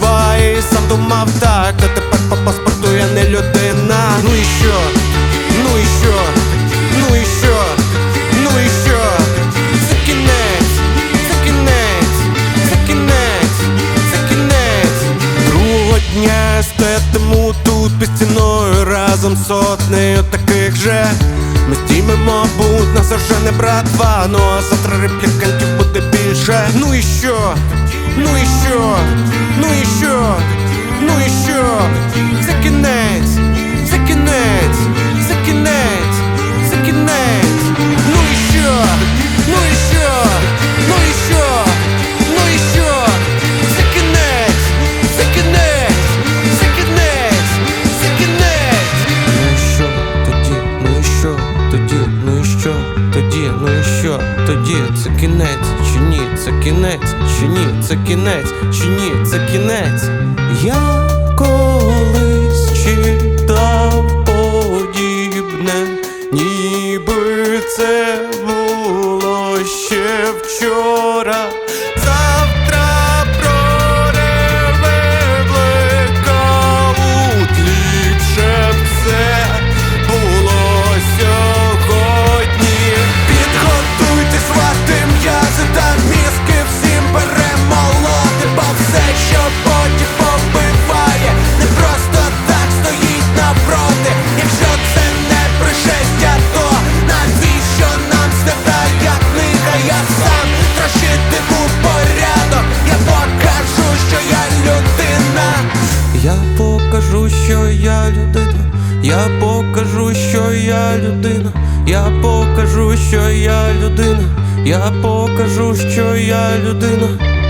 буває, і сам думав так, а тепер по паспорту я не людина. Ну і що? Ну і що? Ну і що? Ну і що? Це кінець, це кінець, це кінець, це кінець. Другого дня стоятиму тут під стіною разом з сотнею таких же. Ми здіймемо бунт, нас вже не братва, ну а завтра реплікантів буде більше. Ну і що? Ну і що? Ну і що? Ну і що? Це кінець, це кінець, це кінець, це кінець. Ну і що? Ну і що? Ну і що? Ну і що? Це кінець, це кінець, це кінець, це кінець. Ну і що тоді? Ну і що тоді? Ну і що тоді? Ну і що тоді? Це кінець чи ні? Це кінець чи ні? Це кінець чи ні? Це кінець. Я колись читав подібне, ніби це було ще вчора. Завтра прореве блекаут, ліпше б це було сьогодні. Підготуйтесь, вати м'язи та мізки всім перемолоти, бо все, що потім побиває, не просто так стоїть навпроти. Якщо це не пришестя, то навіщо нам свята як книга? Я сам трощитиму порядок, я покажу, що я людина. Я покажу, що я людина. Я покажу, що я людина. Я покажу, що я людина. Я покажу, що я людина.